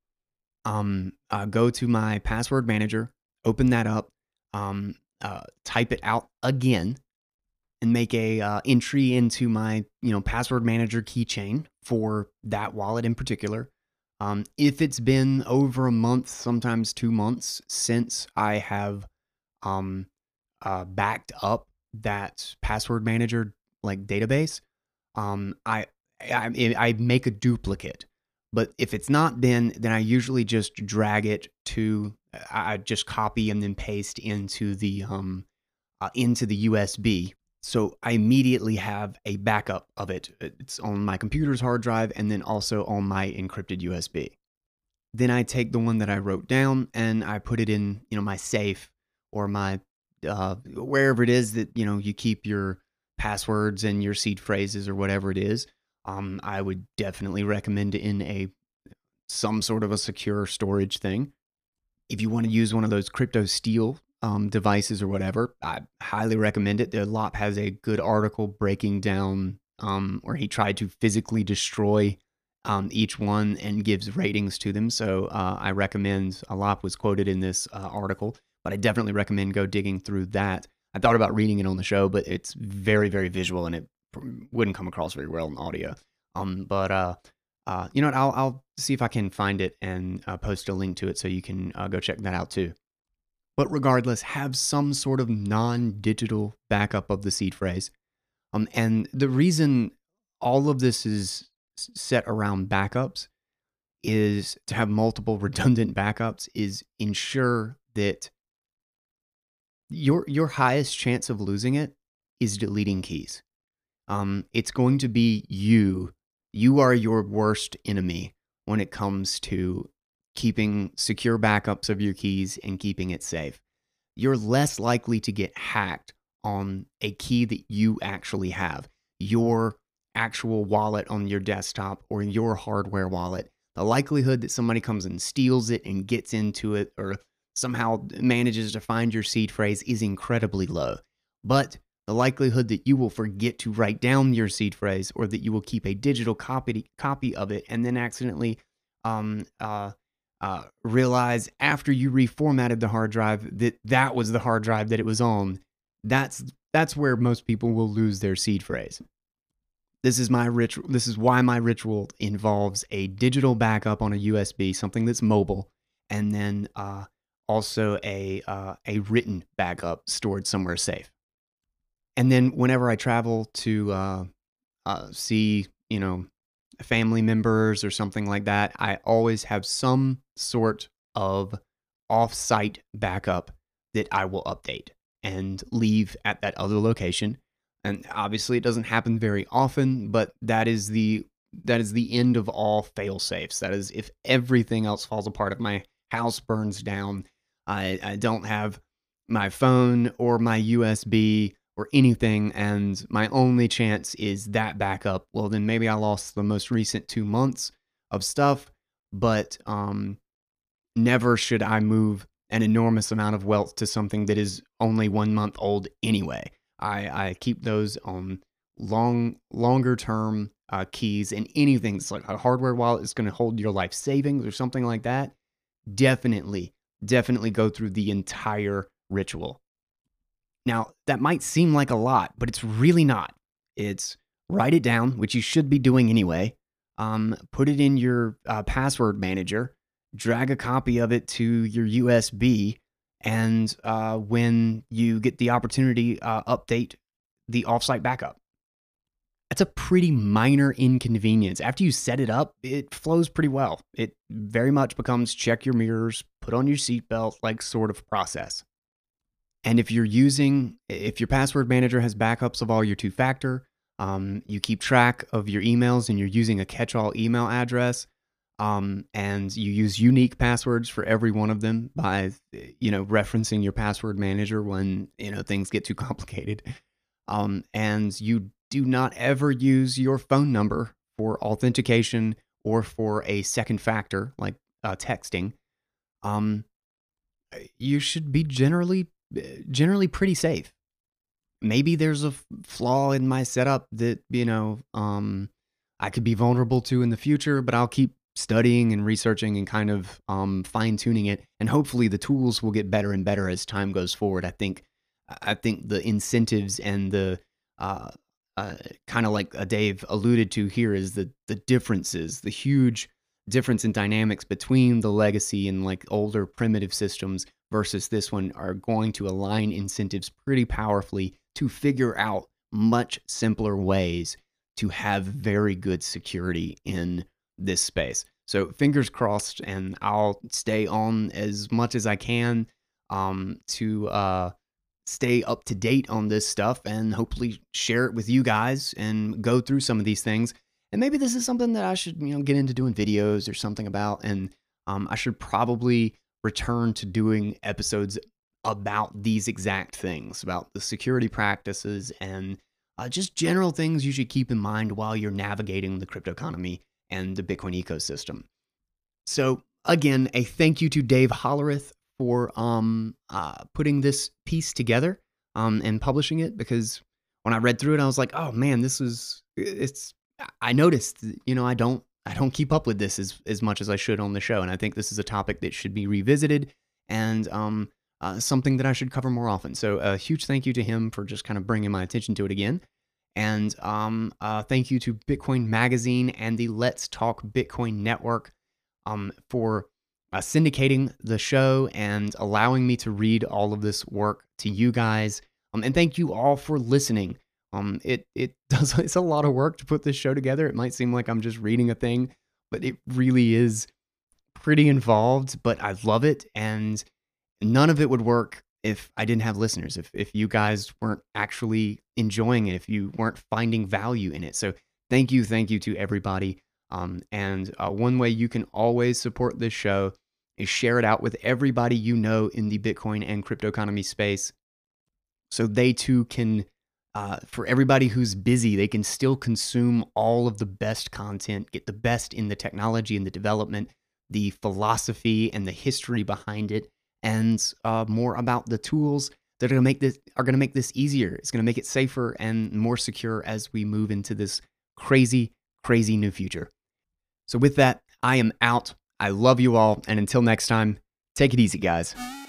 um, uh, go to my password manager, open that up, um, uh, type it out again, and make a uh, entry into my, you know, password manager keychain for that wallet in particular. Um, if it's been over a month, sometimes two months since I have um, uh, backed up that password manager like database, um, I, I I make a duplicate. But if it's not been, then I usually just drag it to I I just copy and then paste into the um uh, into the U S B. So I immediately have a backup of it. It's on my computer's hard drive and then also on my encrypted U S B. Then I take the one that I wrote down and I put it in, you know, my safe or my uh, wherever it is that you know you keep your passwords and your seed phrases or whatever it is. Um, I would definitely recommend it in a some sort of a secure storage thing. If you want to use one of those crypto steel um, devices or whatever, I highly recommend it. The L O P has a good article breaking down um, where he tried to physically destroy um, each one and gives ratings to them. So uh, I recommend, A L O P was quoted in this uh, article, but I definitely recommend go digging through that. I thought about reading it on the show, but it's very, very visual and it wouldn't come across very well in audio. Um, but uh, uh, you know what? I'll, I'll see if I can find it and uh, post a link to it so you can uh, go check that out too. But regardless, have some sort of non-digital backup of the seed phrase. Um, and the reason all of this is set around backups is to have multiple redundant backups is ensure that your your highest chance of losing it is deleting keys. Um, it's going to be you. You are your worst enemy when it comes to keeping secure backups of your keys and keeping it safe. You're less likely to get hacked on a key that you actually have, your actual wallet on your desktop or your hardware wallet. The likelihood that somebody comes and steals it and gets into it or somehow manages to find your seed phrase is incredibly low. But the likelihood that you will forget to write down your seed phrase or that you will keep a digital copy copy of it and then accidentally um, uh, uh, realize after you reformatted the hard drive that that was the hard drive that it was on, that's that's where most people will lose their seed phrase. This is my ritual. This is why my ritual involves a digital backup on a U S B, something that's mobile, and then uh, also a uh, a written backup stored somewhere safe. And then whenever I travel to uh, uh, see, you know, family members or something like that, I always have some sort of off-site backup that I will update and leave at that other location. And obviously, it doesn't happen very often, but that is the that is the end of all fail safes. That is, if everything else falls apart, if my house burns down, I, I don't have my phone or my U S B or anything, and my only chance is that backup, well, then maybe I lost the most recent two months of stuff, but um, never should I move an enormous amount of wealth to something that is only one month old anyway. I, I keep those on long, longer term uh, keys, and anything that's like a hardware wallet is going to hold your life savings or something like that. Definitely, definitely go through the entire ritual. Now, that might seem like a lot, but it's really not. It's write it down, which you should be doing anyway. Um, put it in your uh, password manager, drag a copy of it to your U S B, and uh, when you get the opportunity, uh, update the offsite backup. That's a pretty minor inconvenience. After you set it up, it flows pretty well. It very much becomes check your mirrors, put on your seatbelt, like sort of process. And if you're using, if your password manager has backups of all your two factor, um, you keep track of your emails and you're using a catch all email address, um, and you use unique passwords for every one of them by, you know, referencing your password manager when, you know, things get too complicated. Um, and you do not ever use your phone number for authentication or for a second factor like uh, texting. Um, you should be generally generally pretty safe. Maybe there's a f- flaw in my setup that, you know, um, I could be vulnerable to in the future, but I'll keep studying and researching and kind of um, fine tuning it. And hopefully the tools will get better and better as time goes forward. I think, I think the incentives and the uh, uh, kind of like uh, Dave alluded to here is the, the differences, the huge difference in dynamics between the legacy and like older primitive systems versus this one are going to align incentives pretty powerfully to figure out much simpler ways to have very good security in this space. So fingers crossed, and I'll stay on as much as I can um, to uh, stay up to date on this stuff and hopefully share it with you guys and go through some of these things. And maybe this is something that I should, you know, get into doing videos or something about. And um, I should probably return to doing episodes about these exact things, about the security practices and uh, just general things you should keep in mind while you're navigating the crypto economy and the Bitcoin ecosystem. So again, a thank you to Dave Hollerith for um, uh, putting this piece together um, and publishing it, because when I read through it, I was like, oh man, this was, it's, I noticed, you know, I don't, I don't keep up with this as, as much as I should on the show. And I think this is a topic that should be revisited and um, uh, something that I should cover more often. So a huge thank you to him for just kind of bringing my attention to it again. And um, uh, thank you to Bitcoin Magazine and the Let's Talk Bitcoin Network um, for uh, syndicating the show and allowing me to read all of this work to you guys. Um, and thank you all for listening. Um, it it does it's a lot of work to put this show together. It might seem like I'm just reading a thing, but it really is pretty involved. But I love it, and none of it would work if I didn't have listeners. If if you guys weren't actually enjoying it, if you weren't finding value in it. So thank you, thank you to everybody. Um, and uh, one way you can always support this show is share it out with everybody you know in the Bitcoin and crypto economy space, so they too can. Uh, for everybody who's busy, they can still consume all of the best content, get the best in the technology and the development, the philosophy and the history behind it, and uh, more about the tools that are going to make this are going to make this easier. It's going to make it safer and more secure as we move into this crazy, crazy new future. So with that, I am out. I love you all, and until next time, take it easy, guys.